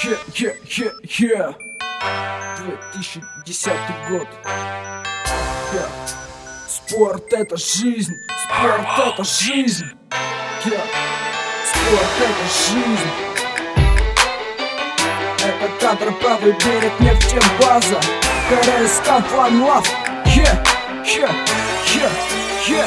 Хе-хе-хе-хе. 2010 год. Спорт — это жизнь. Спорт — это жизнь. Спорт — это жизнь. Это кадр, правый берег, нефтебаза. КРСК, One Love. Хе-хе-хе-хе.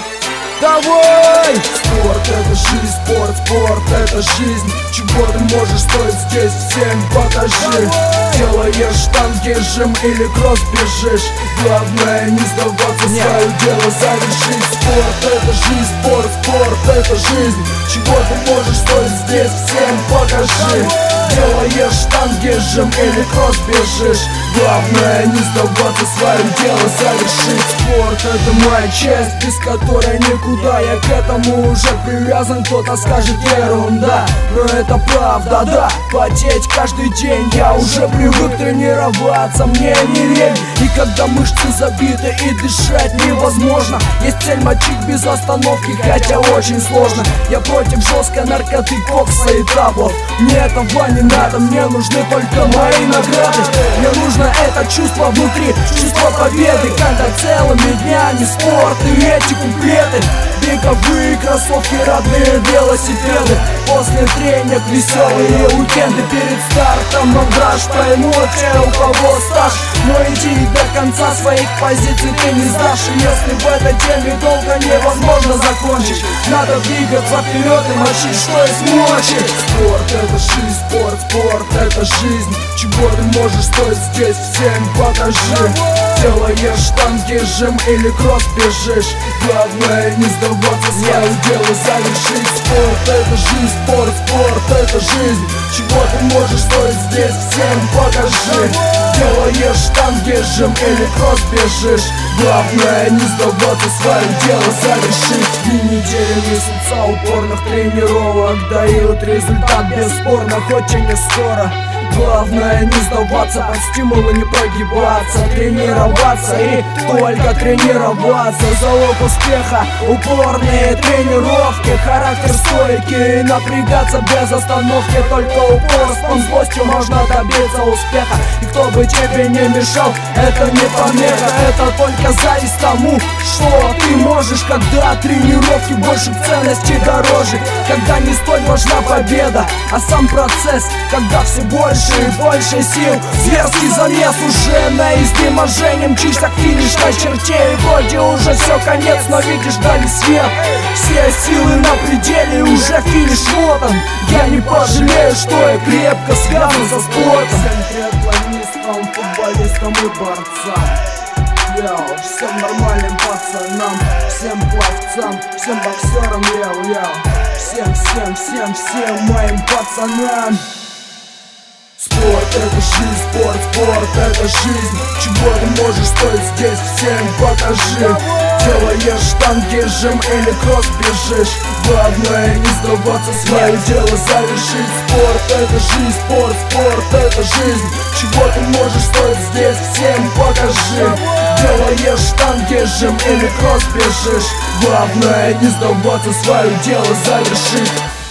Давай! Спорт — это жизнь, спорт — это жизнь. Чего ты можешь стоить здесь, всем покажи. Делаешь штанги, жим или кросс бежишь. Главное не сдаваться, свое дело завершить. Спорт — это жизнь, спорт — это жизнь. Чего ты можешь стоить здесь, всем покажи. Делаешь штанги, жим или кросс бежишь. Главное не сдаваться, свое дело завершить. Спорт — это моя часть, без которой никуда. Я к этому уже привязан, кто-то скажет ерунда, но это правда, да. Потеть каждый день, я уже привык тренироваться, мне не лень. И когда мышцы забиты и дышать невозможно, есть цель мочить без остановки, хотя очень сложно. Я против жесткой наркоты, кокса и таблов. Мне этого не надо, мне нужны только мои награды. Мне нужно это чувство внутри, чувство победы, когда целыми днями спорт и эти куплеты. Беговые кроссовки, родные велосипеды. После тренинг, веселые уикенды. Перед стартом мандраж, поймут те, у кого стаж. Но иди до конца, своих позиций ты не сдашь. И если в этой теме долго невозможно закончить, надо двигаться вперед и мочить, что есть мочи. Спорт — это жизнь, спорт — это жизнь. Чего ты можешь стоить здесь, всем покажи. Делаешь штанги, жим или кросс бежишь. Главное не сдаваться, свое дело завершить. Спорт — это жизнь, спорт — это жизнь. Чего ты можешь стоить здесь, всем покажи. Делаешь штанги, жим или кросс бежишь. Главное не сдаваться, свое дело завершить. И недели, месяца упорных тренировок дают результат бесспорно, хоть и не скоро. Главное не сдаваться, под стимулы не прогибаться. Тренироваться и только тренироваться. Залог успеха — упорные тренировки. Характер стойкий, напрягаться без остановки. Только упорством, злостью можно добиться успеха. И кто бы тебе не мешал, это не помеха. Это только зависть тому, что ты можешь. Когда тренировки больше ценности дороже. Когда не столь важна победа, а сам процесс. Когда все больше и больше сил, зверский замес уже на изнеможении. Мчишься к финишной черте, и вроде уже все конец, но видишь дали свет. Все силы на пределе, уже финиш вот он. Я не пожалею, что я крепко связан со спортом. Всем триатлонистам, футболистам и борцам, всем нормальным пацанам, всем пловцам, всем боксерам, всем моим пацанам. Спорт — это жизнь, спорт — это жизнь. Чего ты можешь стоить здесь, всем покажи. Делаешь штанги, жим или кросс бежишь. Главное не сдаваться, свое дело завершить. Спорт — это жизнь, спорт — это жизнь. Чего ты можешь стоить здесь, всем покажи. Делаешь штанги, жим или кросс бежишь. Главное не сдаваться, свое дело завершить.